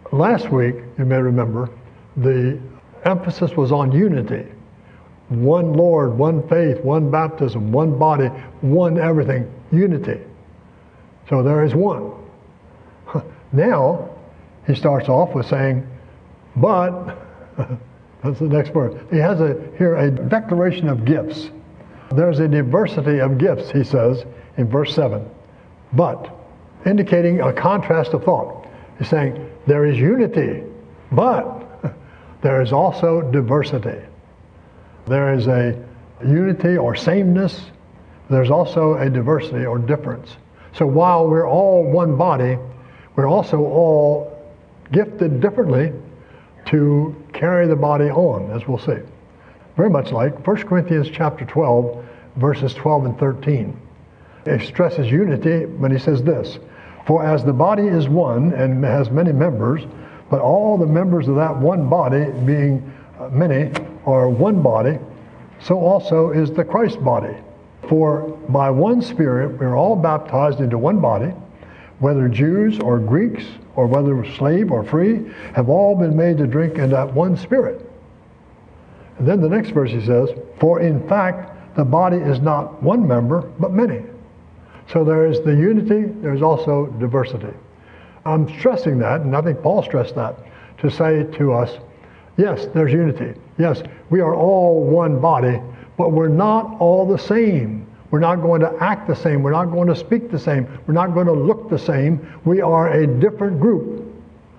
Last week, you may remember, the emphasis was on unity. One Lord, one faith, one baptism, one body, one everything, unity. So there is one. Now, he starts off with saying, but, that's the next word. He has here a declaration of gifts. There's a diversity of gifts, he says in verse 7. But, indicating a contrast of thought. He's saying, there is unity, but there is also diversity. There is a unity or sameness. There's also a diversity or difference. So while we're all one body, we're also all gifted differently to carry the body on, as we'll see. Very much like 1 Corinthians chapter 12, verses 12 and 13. It stresses unity when he says this, for as the body is one and has many members, but all the members of that one body, being many, are one body, so also is the Christ body. For by one Spirit we are all baptized into one body, whether Jews or Greeks, or whether slave or free, have all been made to drink in that one Spirit. And then the next verse he says, for in fact the body is not one member, but many. So there is the unity, there's also diversity. I'm stressing that, and I think Paul stressed that, to say to us, yes, there's unity. Yes, we are all one body, but we're not all the same. We're not going to act the same. We're not going to speak the same. We're not going to look the same. We are a different group.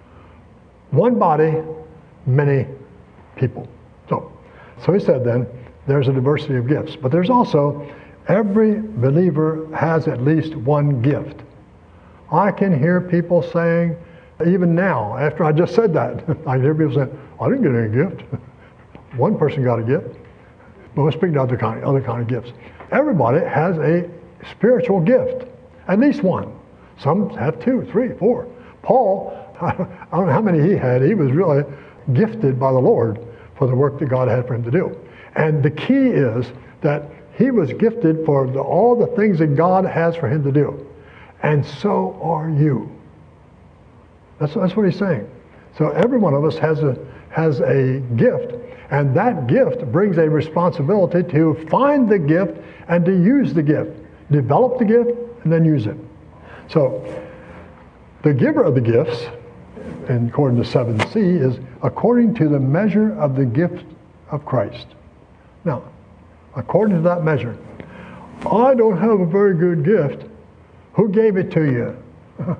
One body, many people. So he said then, there's a diversity of gifts. But there's also, every believer has at least one gift. I can hear people saying, even now, after I just said that, I hear people saying, I didn't get any gift. One person got a gift. But we're speaking of other kind of gifts. Everybody has a spiritual gift, at least one. Some have 2, 3, 4. Paul, I don't know how many he had. He was really gifted by the Lord for the work that God had for him to do. And the key is that he was gifted for all the things that God has for him to do. And so are you. That's what he's saying. So every one of us has a gift, and that gift brings a responsibility to find the gift and to use the gift. Develop the gift and then use it. So the giver of the gifts, and according to 7c, is according to the measure of the gift of Christ. Now, according to that measure, I don't have a very good gift. Who gave it to you?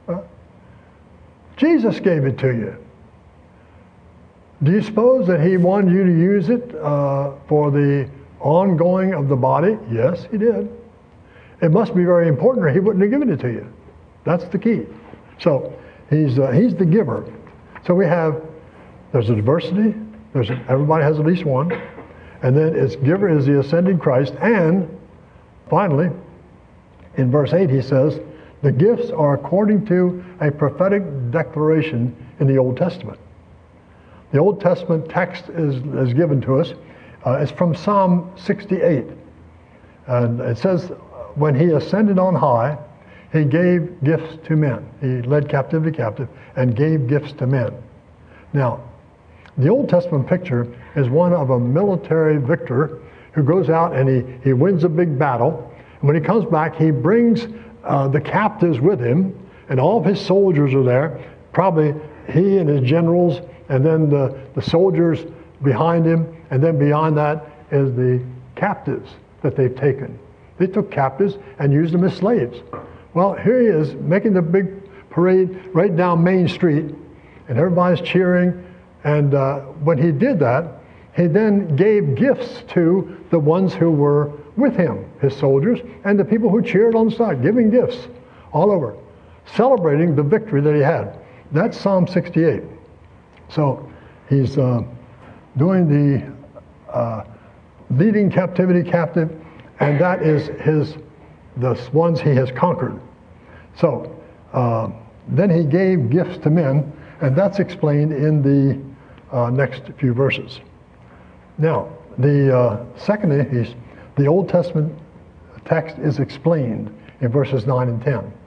Jesus gave it to you. Do you suppose that he wanted you to use it for the ongoing of the body? Yes, he did. It must be very important or he wouldn't have given it to you. That's the key. So he's the giver. So there's a diversity. Everybody has at least one. And then its giver is the ascending Christ. And finally, in verse 8 he says, the gifts are according to a prophetic declaration in the Old Testament. The Old Testament text is given to us. It's from Psalm 68. And it says, when he ascended on high, he gave gifts to men. He led captivity captive and gave gifts to men. Now, the Old Testament picture is one of a military victor who goes out and he wins a big battle. And when he comes back, he brings the captives with him, and all of his soldiers are there. Probably he and his generals, and then the soldiers behind him, and then beyond that is the captives that they've taken. They took captives and used them as slaves. Well, here he is making the big parade right down Main Street, and everybody's cheering. And when he did that, he then gave gifts to the ones who were with him, his soldiers, and the people who cheered on the side, giving gifts all over, celebrating the victory that he had. That's Psalm 68. So he's doing the leading captivity captive, and that is the ones he has conquered. So then he gave gifts to men, and that's explained in the next few verses. Now, secondly, the Old Testament text is explained in verses 9 and 10.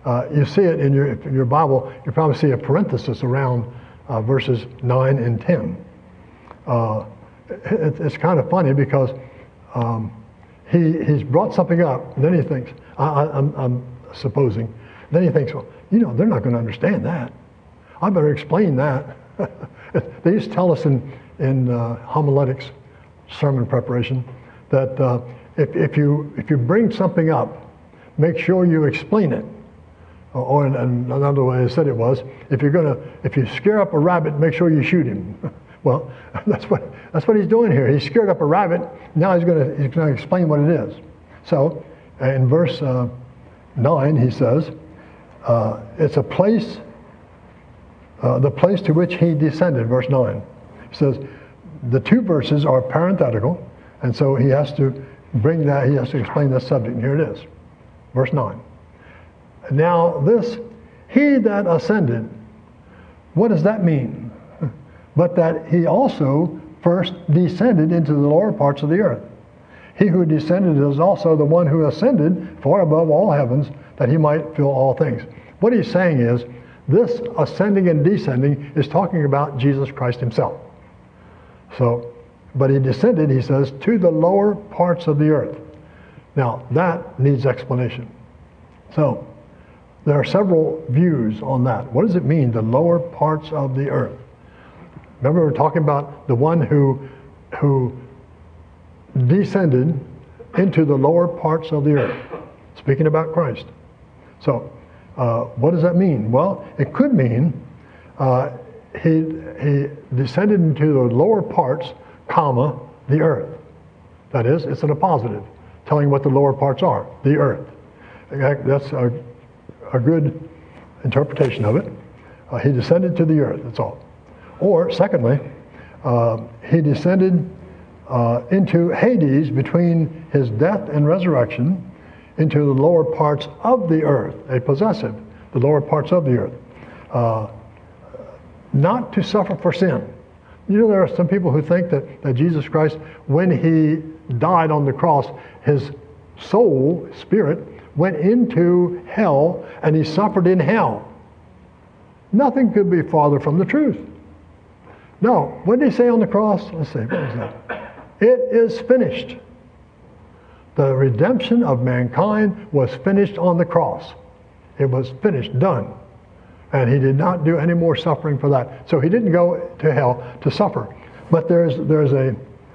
You see it in your Bible. You probably see a parenthesis around verses 9 and 10. It's kind of funny because he's brought something up, and then he thinks, I'm supposing, then he thinks, well, they're not going to understand that. I better explain that. They used to tell us in homiletics, sermon preparation, that if you bring something up, make sure you explain it. Or another way I said it was, if you scare up a rabbit, make sure you shoot him. Well, that's what he's doing here. He scared up a rabbit. Now he's going to explain what it is. So in verse 9, he says, it's a place, the place to which he descended. Verse 9. He says the two verses are parenthetical, and so he has to bring that. He has to explain this subject. And here it is, verse 9. Now this, he that ascended, what does that mean? But that he also first descended into the lower parts of the earth. He who descended is also the one who ascended far above all heavens, that he might fill all things. What he's saying is, this ascending and descending is talking about Jesus Christ himself. So, but he descended, he says, to the lower parts of the earth. Now, that needs explanation. So, there are several views on that. What does it mean, the lower parts of the earth? Remember, we're talking about the one who descended into the lower parts of the earth. Speaking about Christ. So, what does that mean? Well, it could mean he descended into the lower parts, comma, the earth. That is, it's in a positive, telling what the lower parts are, the earth. That's a good interpretation of it. He descended to the earth, that's all. Or, secondly, he descended into Hades between his death and resurrection into the lower parts of the earth, a possessive, the lower parts of the earth, not to suffer for sin. There are some people who think that Jesus Christ, when he died on the cross, his soul, spirit, went into hell and he suffered in hell. Nothing could be farther from the truth. No, what did he say on the cross? Let's see, what was that? It is finished. The redemption of mankind was finished on the cross. It was finished, done. And he did not do any more suffering for that. So he didn't go to hell to suffer. But there's a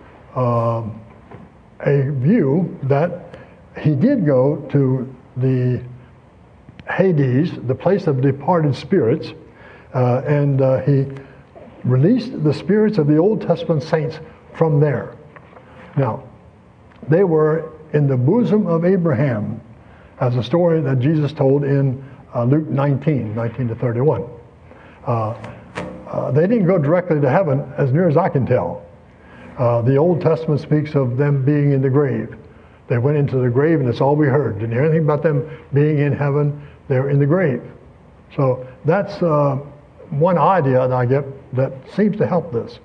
view that he did go to the Hades, the place of departed spirits, and he released the spirits of the Old Testament saints from there. Now, they were in the bosom of Abraham, as a story that Jesus told in Luke 19 to 31. They didn't go directly to heaven, as near as I can tell. The Old Testament speaks of them being in the grave. They went into the grave, and that's all we heard. Didn't hear anything about them being in heaven. They were in the grave. So that's one idea that I get that seems to help this.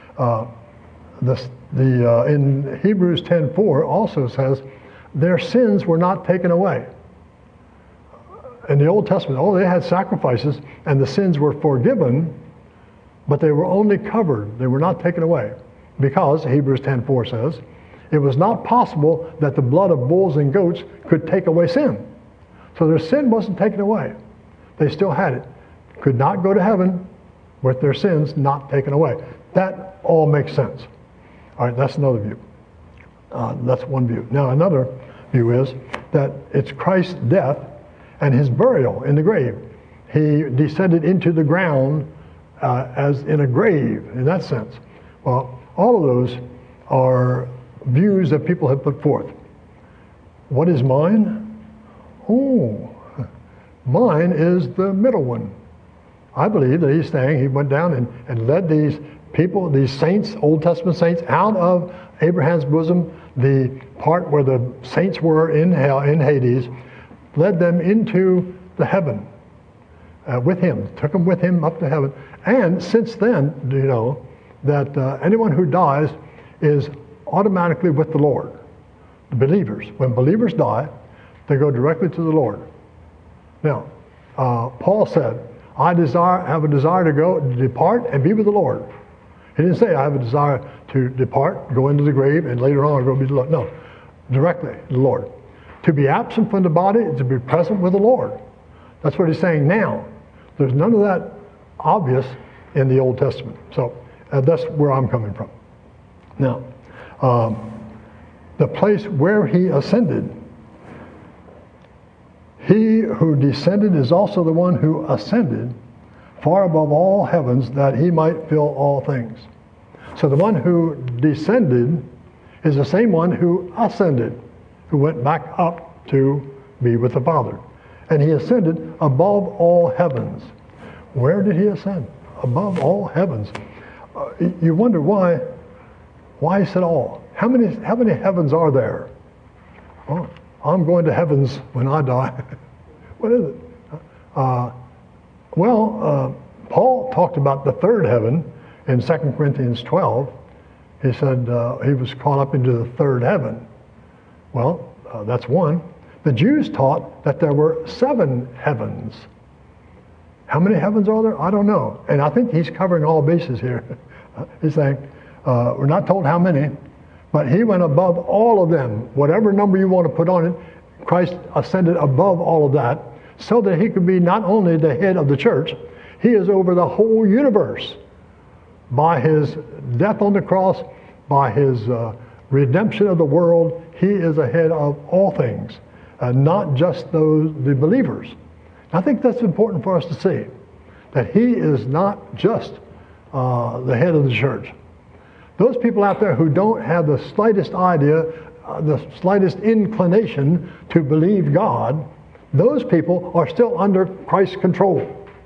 In Hebrews 10:4 also says, their sins were not taken away. In the Old Testament, they had sacrifices, and the sins were forgiven, but they were only covered. They were not taken away. Because, Hebrews 10:4 says, it was not possible that the blood of bulls and goats could take away sin. So their sin wasn't taken away. They still had it. Could not go to heaven with their sins not taken away. That all makes sense. All right, that's another view. That's one view. Now another view is that it's Christ's death and his burial in the grave. He descended into the ground as in a grave, in that sense. Well, all of those are views that people have put forth. What is mine? Oh, mine is the middle one. I believe that he's saying he went down and led these people, these saints, Old Testament saints, out of Abraham's bosom, the part where the saints were in hell, in Hades, led them into the heaven with him, took them with him up to heaven. And since then, do you know that anyone who dies is automatically with the Lord? The believers. When believers die, they go directly to the Lord. Now, Paul said, I have a desire to depart and be with the Lord. He didn't say, I have a desire to depart, go into the grave, and later on go be with the Lord. No, directly, the Lord. To be absent from the body is to be present with the Lord. That's what he's saying now. There's none of that obvious in the Old Testament. So that's where I'm coming from. Now, the place where he ascended, he who descended is also the one who ascended far above all heavens, that he might fill all things. So the one who descended is the same one who ascended, who went back up to be with the Father. And he ascended above all heavens. Where did he ascend? Above all heavens. You wonder why he said all. How many heavens are there? Oh, I'm going to heavens when I die. What is it? Paul talked about the third heaven in 2 Corinthians 12. He said he was caught up into the third heaven. Well, that's one. The Jews taught that there were 7 heavens. How many heavens are there? I don't know. And I think he's covering all bases here. He's saying, we're not told how many, but he went above all of them. Whatever number you want to put on it, Christ ascended above all of that, so that he could be not only the head of the church, he is over the whole universe. By his death on the cross, by his redemption of the world, he is ahead of all things, not just the believers. I think that's important for us to see, that he is not just the head of the church. Those people out there who don't have the slightest idea, the slightest inclination to believe God, those people are still under Christ's control.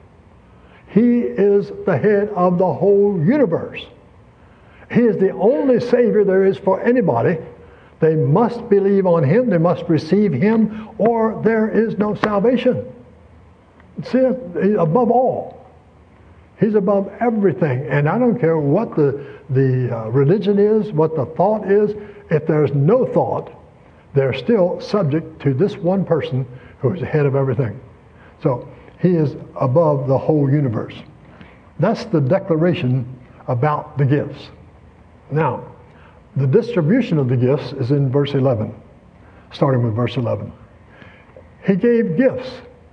He is the head of the whole universe. He is the only Savior there is for anybody. They must believe on him, they must receive him, or there is no salvation. See, he's above all. He's above everything. And I don't care what the religion is, what the thought is. If there's no thought, they're still subject to this one person who is the head of everything. So he is above the whole universe. That's the declaration about the gifts. Now, the distribution of the gifts is in verse 11, starting with verse 11. He gave gifts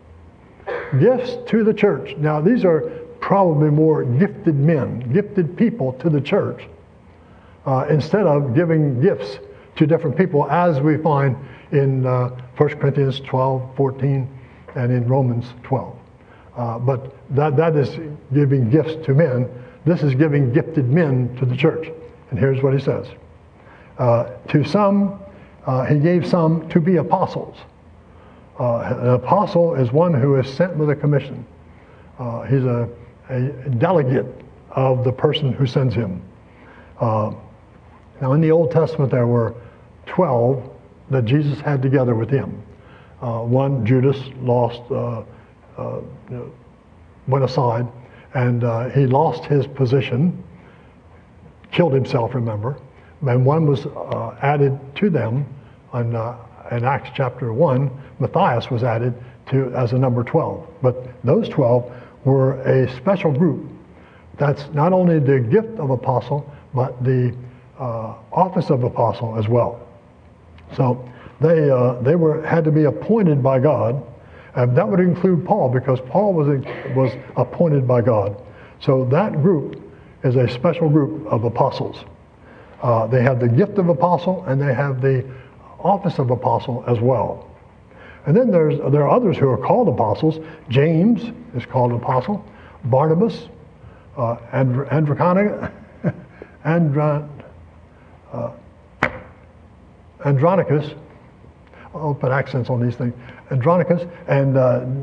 to the church. Now, these are probably more gifted men, gifted people to the church, instead of giving gifts to different people, as we find in 1 Corinthians 12, 14, and in Romans 12. But that is giving gifts to men. This is giving gifted men to the church. And here's what he says. To some, he gave some to be apostles. An apostle is one who is sent with a commission. He's a delegate of the person who sends him. Now in the Old Testament there were 12 that Jesus had together with him. One, Judas, went aside, and he lost his position, killed himself, remember. And one was added to them in Acts chapter 1. Matthias was added to as a number 12. But those 12 were a special group. That's not only the gift of apostle, but the office of apostle as well. So they had to be appointed by God. And that would include Paul, because Paul was appointed by God. So that group is a special group of apostles. They have the gift of apostle, and they have the office of apostle as well. And then there are others who are called apostles. James is called an apostle. Barnabas, Andronicus, I'll put accents on these things. Andronicus and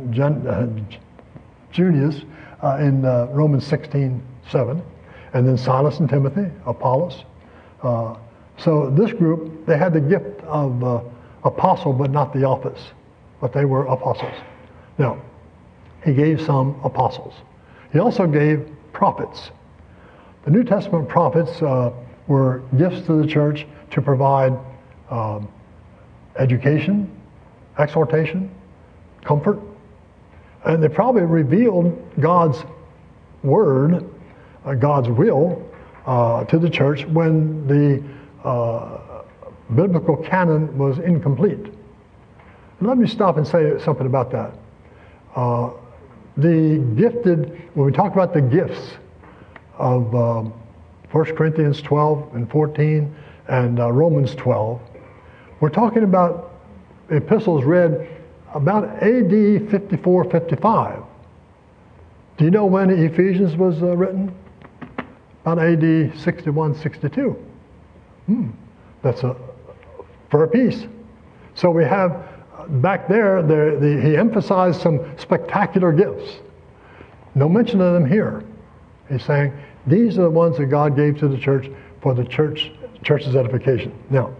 Junius in Romans 16:7, and then Silas and Timothy, Apollos. So this group, they had the gift of apostle, but not the office, but they were apostles. Now, he gave some apostles. He also gave prophets. The New Testament prophets were gifts to the church to provide education, exhortation, comfort, And they probably revealed God's word, God's will to the church when the biblical canon was incomplete. Let me stop and say something about that. The gifted, when we talk about the gifts of 1 Corinthians 12 and 14 and Romans 12, we're talking about epistles read about AD 54, 55. Do you know when Ephesians was written? About AD 61, 62. That's for a piece. So we have back there, he emphasized some spectacular gifts. No mention of them here. He's saying these are the ones that God gave to the church for the church's edification. Now,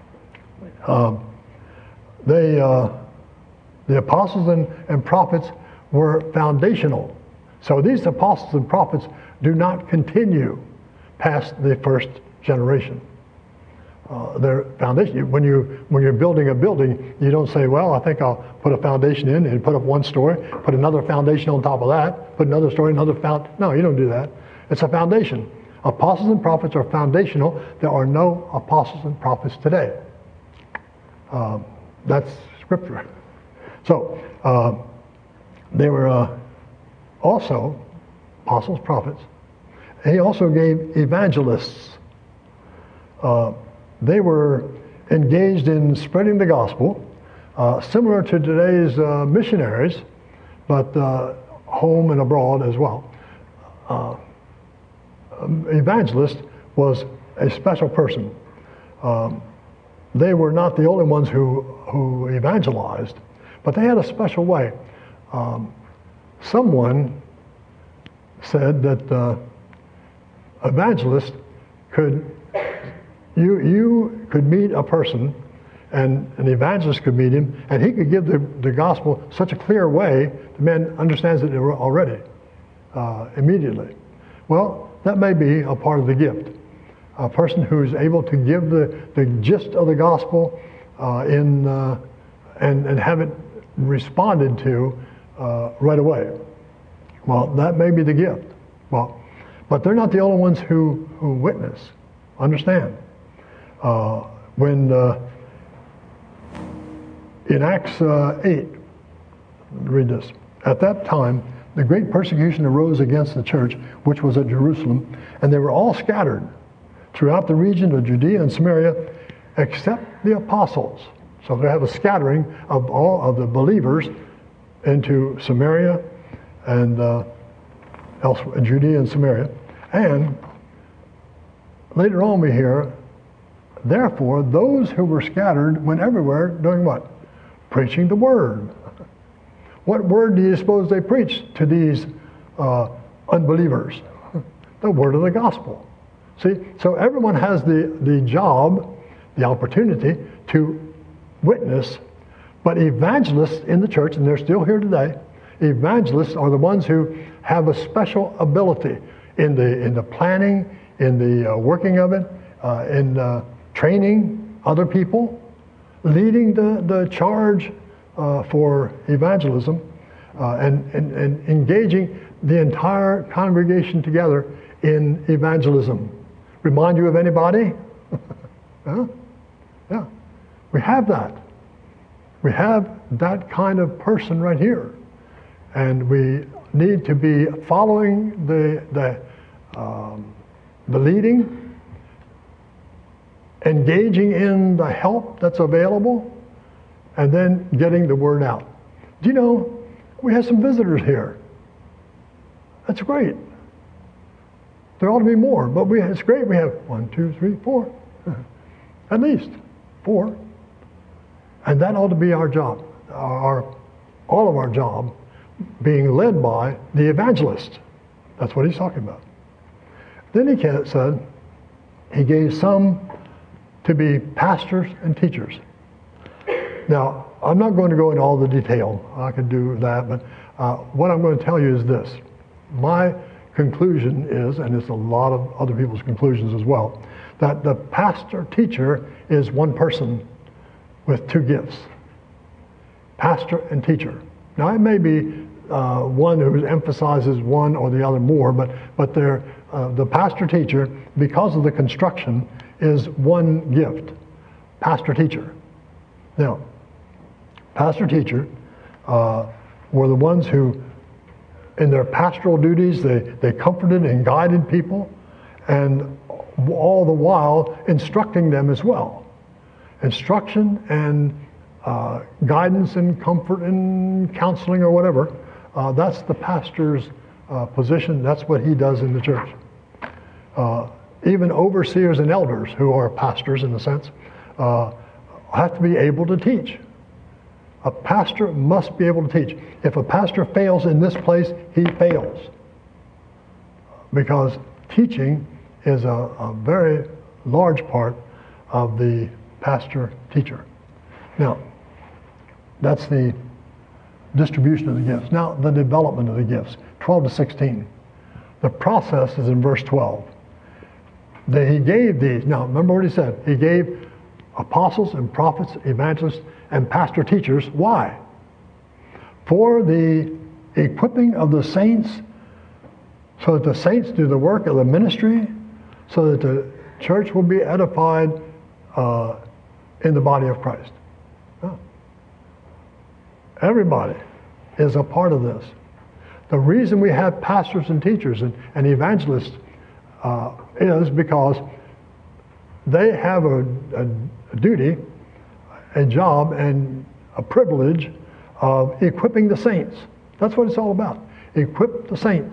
the apostles and prophets were foundational. So these apostles and prophets do not continue past the first generation. Their foundation. When you're building a building, you don't say, well, I think I'll put a foundation in and put up one story, put another foundation on top of that, put another story, another foundation. No, you don't do that. It's a foundation. Apostles and prophets are foundational. There are no apostles and prophets today. That's scripture. So they were also apostles, prophets. He also gave evangelists. They were engaged in spreading the gospel, similar to today's missionaries, but home and abroad as well. Evangelist was a special person. They were not the only ones who evangelized, but they had a special way. Someone said that evangelists you could meet a person, and an evangelist could meet him, and he could give the gospel such a clear way, the man understands it already, immediately. Well, that may be a part of the gift. A person who's able to give the gist of the gospel and have it responded to right away. Well, that may be the gift. Well, but they're not the only ones who witness. Understand? When in Acts 8, read this. At that time, the great persecution arose against the church, which was at Jerusalem, and they were all scattered throughout the region of Judea and Samaria, except the apostles. So they have a scattering of all of the believers into Samaria and elsewhere, Judea and Samaria. And later on we hear, therefore, those who were scattered went everywhere doing what? Preaching the word. What word do you suppose they preached to these unbelievers? The word of the gospel. See, so everyone has the job, the opportunity to witness, but evangelists in the church, and they're still here today, evangelists are the ones who have a special ability in the planning, in the working of it, in training other people, leading the charge for evangelism, and engaging the entire congregation together in evangelism. Remind you of anybody? Huh? Yeah, we have that. We have that kind of person right here, and we need to be following the leading, engaging in the help that's available, and then getting the word out. Do you know, we have some visitors here. That's great. There ought to be more, but it's great. We have 1, 2, 3, 4, at least 4. And that ought to be our job, all of our job, being led by the evangelist. That's what he's talking about. Then he said, he gave some to be pastors and teachers. Now, I'm not going to go into all the detail. I could do that, but what I'm going to tell you is this. My conclusion is, and it's a lot of other people's conclusions as well, that the pastor-teacher is one person with 2 gifts. Pastor and teacher. Now, it may be one who emphasizes one or the other more, but they're, the pastor-teacher, because of the construction, is one gift, pastor-teacher. Now, pastor-teacher were the ones who, in their pastoral duties, they comforted and guided people, and all the while instructing them as well. Instruction and guidance and comfort and counseling or whatever, that's the pastor's position. That's what he does in the church. Even overseers and elders, who are pastors in a sense, have to be able to teach. A pastor must be able to teach. If a pastor fails in this place, he fails. Because teaching is a very large part of the pastor-teacher. Now, that's the distribution of the gifts. Now, the development of the gifts, 12 to 16. The process is in verse 12. He gave these. Now, remember what he said. He gave apostles and prophets, evangelists, and pastor-teachers. Why? For the equipping of the saints, so that the saints do the work of the ministry, so that the church will be edified in the body of Christ. Everybody is a part of this. The reason we have pastors and teachers and evangelists is because they have a duty, a job, and a privilege of equipping the saints. That's what it's all about. Equip the saints.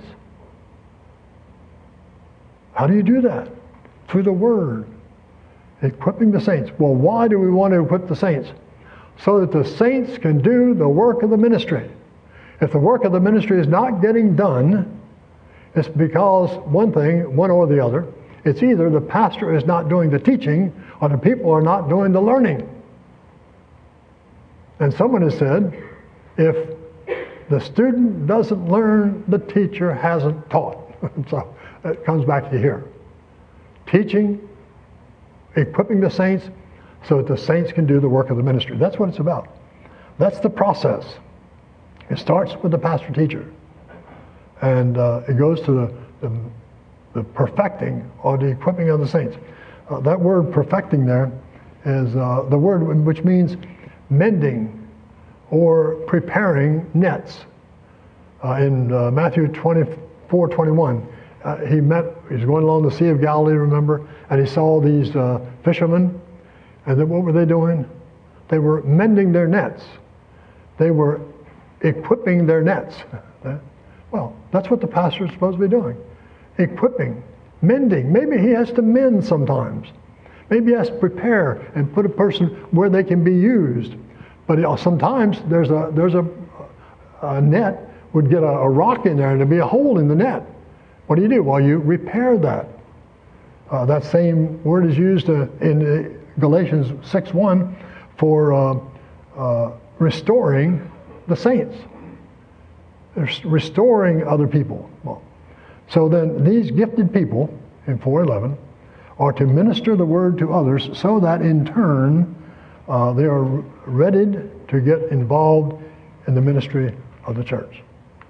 How do you do that? Through the Word. Equipping the saints. Well, why do we want to equip the saints? So that the saints can do the work of the ministry. If the work of the ministry is not getting done, it's because one thing, one or the other. It's either the pastor is not doing the teaching or the people are not doing the learning. And someone has said, if the student doesn't learn, the teacher hasn't taught. So it comes back to here. Teaching, equipping the saints so that the saints can do the work of the ministry. That's what it's about. That's the process. It starts with the pastor-teacher. And it goes to the perfecting or the equipping of the saints. That word perfecting there is the word which means mending or preparing nets. In Matthew 24:21, he's going along the Sea of Galilee, remember, and he saw these fishermen, and then what were they doing? They were mending their nets. They were equipping their nets. Well, that's what the pastor is supposed to be doing. Equipping, mending. Maybe he has to mend sometimes. Maybe he has to prepare and put a person where they can be used. But sometimes there's a net would get a rock in there and there'd be a hole in the net. What do? Well, you repair that. That same word is used in Galatians 6:1 for restoring the saints. Restoring other people. Well, so then these gifted people in 4:11 are to minister the word to others so that in turn they are ready to get involved in the ministry of the church.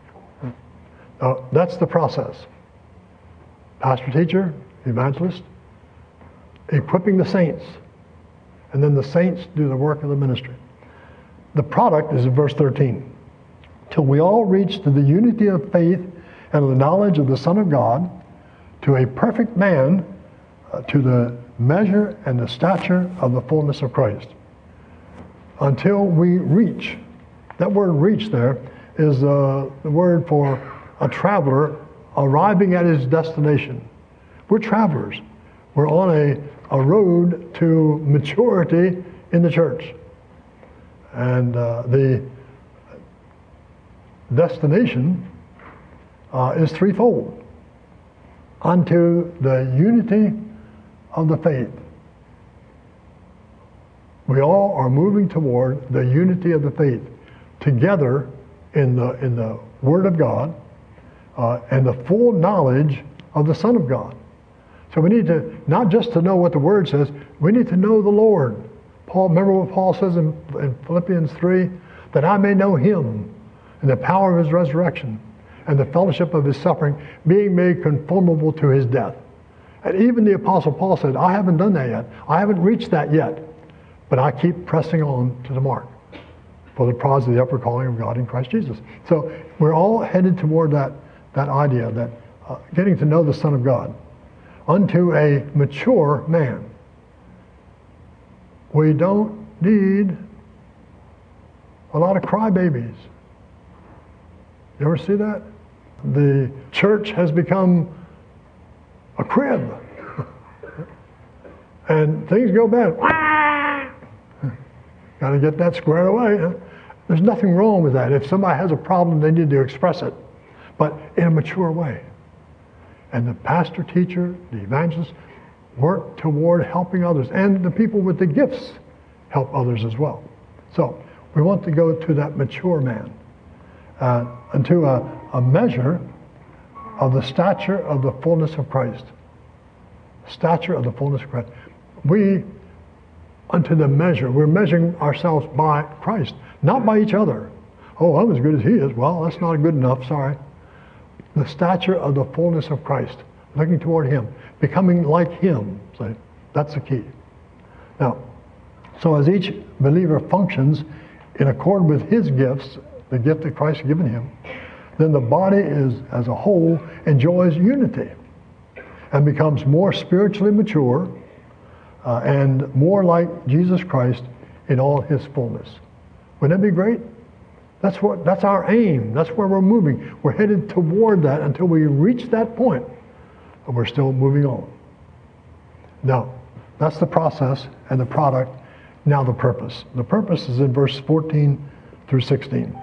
That's the process. Pastor, teacher, evangelist, equipping the saints, and then the saints do the work of the ministry. The product is in verse 13. Till we all reach to the unity of faith and of the knowledge of the Son of God, to a perfect man, to the measure and the stature of the fullness of Christ. Until we reach. That word reach there is the word for a traveler arriving at his destination. We're travelers. We're on a road to maturity in the church. And the destination is threefold. Unto the unity of the faith. We all are moving toward the unity of the faith together in the Word of God and the full knowledge of the Son of God. So we need to, not just to know what the Word says, we need to know the Lord. Paul, remember what Paul says in Philippians 3? That I may know Him and the power of his resurrection, and the fellowship of his suffering, being made conformable to his death. And even the Apostle Paul said, I haven't done that yet. I haven't reached that yet. But I keep pressing on to the mark for the prize of the upward calling of God in Christ Jesus. So we're all headed toward that idea, that getting to know the Son of God unto a mature man. We don't need a lot of crybabies. You ever see that? The church has become a crib. And things go bad. Got to get that squared away. There's nothing wrong with that. If somebody has a problem, they need to express it, but in a mature way. And the pastor, teacher, the evangelist work toward helping others, and the people with the gifts help others as well. So we want to go to that mature man, unto a measure of the stature of the fullness of Christ. Stature of the fullness of Christ. We, unto the measure, we're measuring ourselves by Christ, not by each other. Oh, I'm as good as he is. Well, that's not good enough, sorry. The stature of the fullness of Christ, looking toward him, becoming like him. See, that's the key. Now, so as each believer functions in accord with his gifts, the gift that Christ has given him, then the body is, as a whole, enjoys unity and becomes more spiritually mature and more like Jesus Christ in all his fullness. Wouldn't that be great? That's our aim. That's where we're moving. We're headed toward that until we reach that point, and we're still moving on. Now, that's the process and the product. Now the purpose. The purpose is in verse 14 through 16.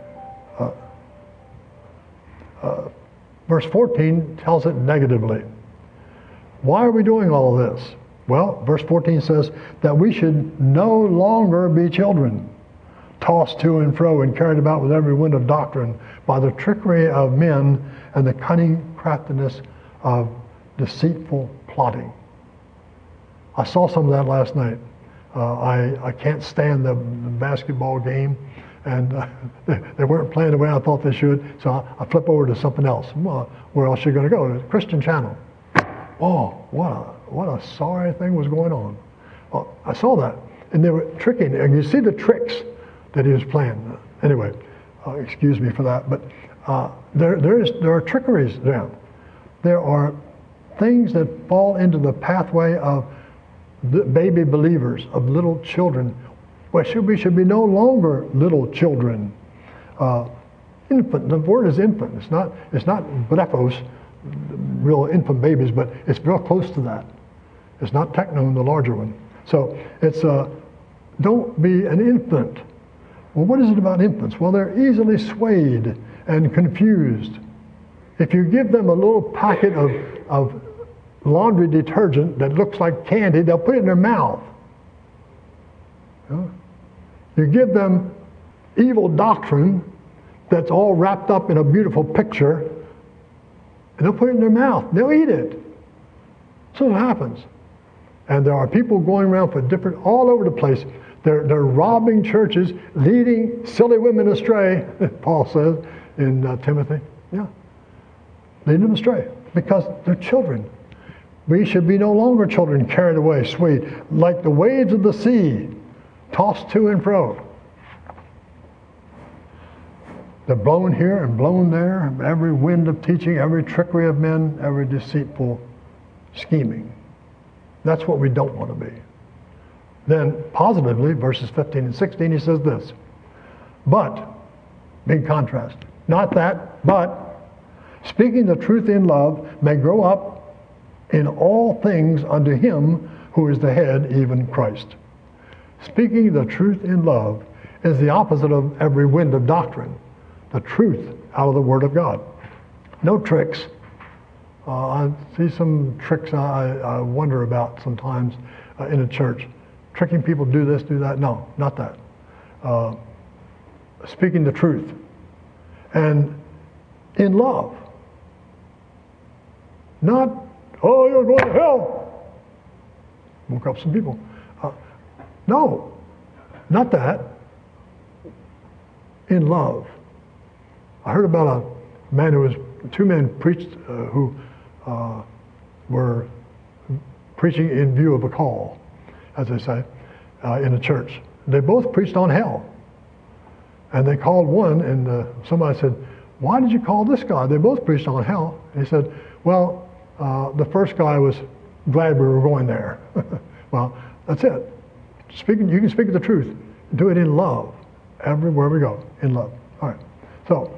Verse 14 tells it negatively. Why are we doing all this? Well, verse 14 says that we should no longer be children, tossed to and fro and carried about with every wind of doctrine by the trickery of men and the cunning craftiness of deceitful plotting. I saw some of that last night. I can't stand the basketball game, and they weren't playing the way I thought they should, so I flip over to something else. Well, where else are you going to go? The Christian channel. Oh, what a sorry thing was going on. Well, I saw that, and they were tricking, and you see the tricks that he was playing. Anyway, excuse me for that, but there are trickeries there. There are things that fall into the pathway of the baby believers, of little children. We should be no longer little children. Infant, the word is infant. It's not blephos, real infant babies, but it's real close to that. It's not technon, the larger one. So it's don't be an infant. Well, what is it about infants? Well, they're easily swayed and confused. If you give them a little packet of laundry detergent that looks like candy, they'll put it in their mouth. You give them evil doctrine that's all wrapped up in a beautiful picture, and they'll put it in their mouth. They'll eat it. So it happens. And there are people going around for all over the place. They're robbing churches, leading silly women astray, Paul says in Timothy. Yeah. Leading them astray because they're children. We should be no longer children carried away, swayed, like the waves of the sea, tossed to and fro. They're blown here and blown there, every wind of teaching, every trickery of men, every deceitful scheming. That's what we don't want to be. Then, positively, verses 15 and 16, he says this. But, big contrast, not that, but, speaking the truth in love, may grow up in all things unto him who is the head, even Christ. Speaking the truth in love is the opposite of every wind of doctrine. The truth out of the Word of God. No tricks. I see some tricks I wonder about sometimes in a church. Tricking people to do this, do that. No, not that. Speaking the truth. And in love. Not, oh, you're going to hell. Woke up some people. No, not that. In love. I heard about a man who was, two men preached who were preaching in view of a call, as they say, in a church. They both preached on hell. And they called one, and somebody said, "Why did you call this guy?" They both preached on hell. And he said, "Well, the first guy was glad we were going there." Well, that's it. You can speak the truth. Do it in love. Everywhere we go, in love. All right. So,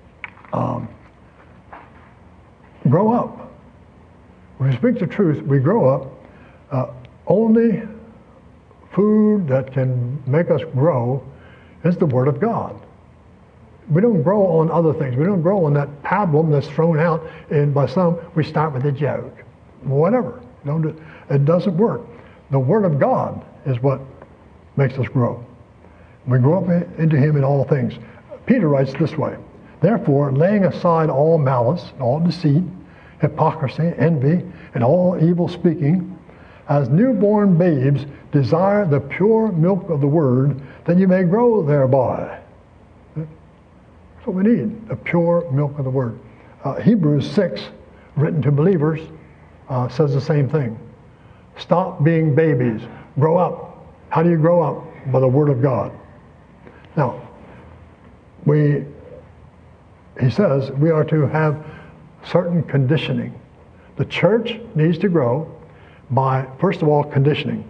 grow up. When we speak the truth, we grow up. Only food that can make us grow is the Word of God. We don't grow on other things. We don't grow on that pablum that's thrown out by some. We start with a joke. Whatever. It doesn't work. The Word of God is what makes us grow. We grow up into Him in all things. Peter writes this way, "Therefore, laying aside all malice, all deceit, hypocrisy, envy, and all evil speaking, as newborn babes, desire the pure milk of the Word, that you may grow thereby." That's what we need, the pure milk of the Word. Hebrews 6, written to believers, says the same thing. Stop being babies. Grow up. How do you grow up? By the Word of God. Now, he says we are to have certain conditioning. The church needs to grow by, first of all, conditioning.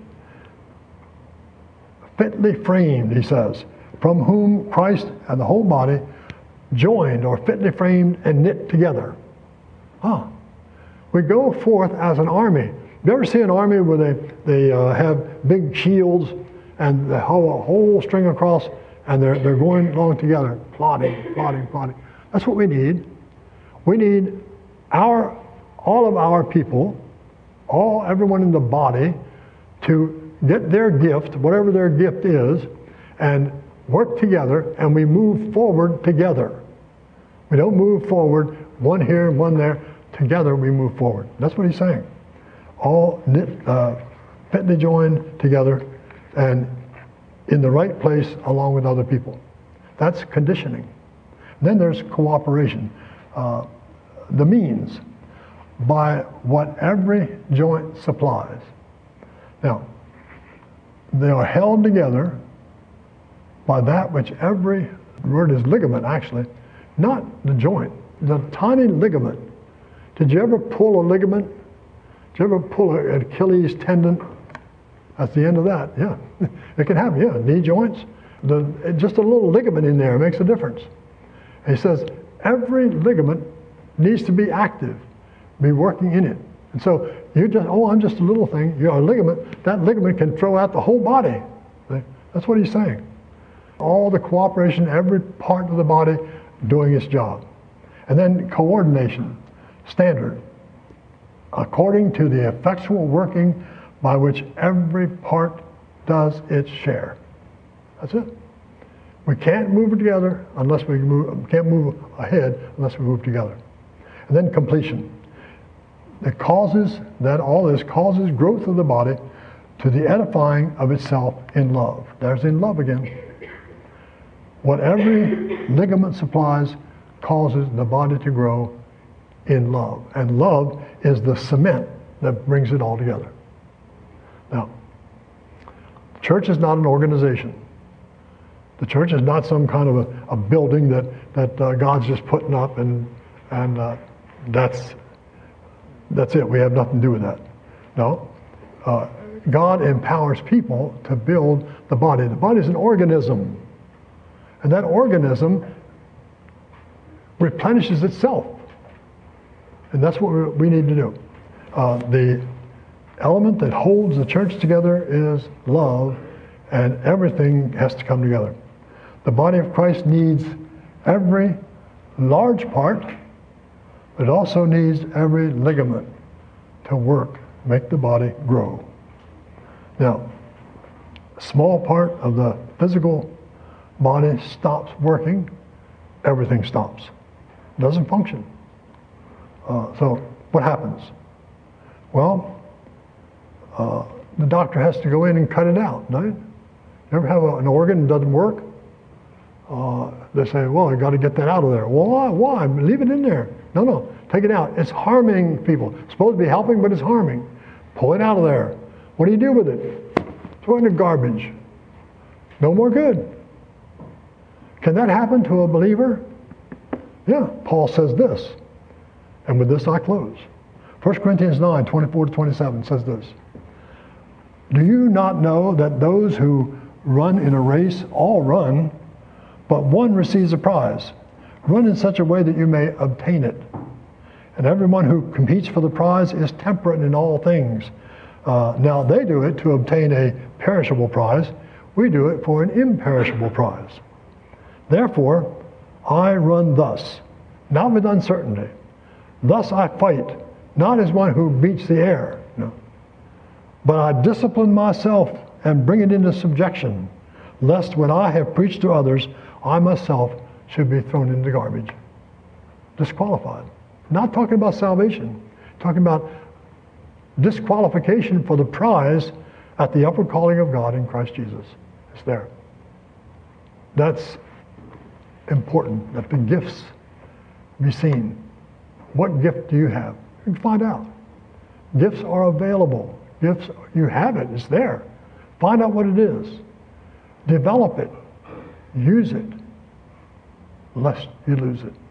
Fitly framed, he says, from whom Christ and the whole body joined or fitly framed and knit together. We go forth as an army. You ever see an army where they have big shields and the whole string across, and they're going along together, plotting. That's what we need. We need all of our people, everyone in the body, to get their gift, whatever their gift is, and work together, and we move forward together. We don't move forward, one here and one there. Together we move forward. That's what he's saying. All knit, fitly joined together, and in the right place along with other people. That's conditioning. Then there's cooperation. The means by what every joint supplies. Now, they are held together by that which the word is ligament actually, not the joint, the tiny ligament. Did you ever pull a ligament? Did you ever pull an Achilles tendon? That's the end of that, yeah. It can happen, yeah. Knee joints, just a little ligament in there makes a difference. And he says every ligament needs to be active, be working in it. And so I'm just a little thing. You're a ligament. That ligament can throw out the whole body. That's what he's saying. All the cooperation, every part of the body doing its job. And then coordination, standard, according to the effectual working by which every part does its share. That's it. We can't move together unless we can't move ahead unless we move together. And then completion. All this causes growth of the body to the edifying of itself in love. There's in love again. What every ligament supplies causes the body to grow in love. And love is the cement that brings it all together. Now, the church is not an organization. The church is not some kind of a building that God's just putting up and that's it. We have nothing to do with that. No. God empowers people to build the body. The body is an organism. And that organism replenishes itself. And that's what we need to do. The element that holds the church together is love, and everything has to come together. The body of Christ needs every large part, but it also needs every ligament to work, make the body grow. Now, a small part of the physical body stops working, everything stops. It doesn't function. So what happens? Well, the doctor has to go in and cut it out, right? You ever have an organ that doesn't work? They say, well, you got to get that out of there. Well, why? Leave it in there. No, take it out. It's harming people. It's supposed to be helping, but it's harming. Pull it out of there. What do you do with it? Throw it in the garbage. No more good. Can that happen to a believer? Yeah, Paul says this. And with this I close. 1 Corinthians 9, 24 to 27 says this. Do you not know that those who run in a race all run, but one receives a prize? Run in such a way that you may obtain it. And everyone who competes for the prize is temperate in all things. Now they do it to obtain a perishable prize. We do it for an imperishable prize. Therefore, I run thus, not with uncertainty. Thus I fight, not as one who beats the air, no, but I discipline myself and bring it into subjection, lest when I have preached to others, I myself should be thrown into garbage, disqualified. Not talking about salvation, talking about disqualification for the prize at the upward calling of God in Christ Jesus. It's there. That's important, that the gifts be seen. What gift do you have? You can find out. Gifts are available. Gifts, you have it, it's there. Find out what it is. Develop it. Use it, lest you lose it.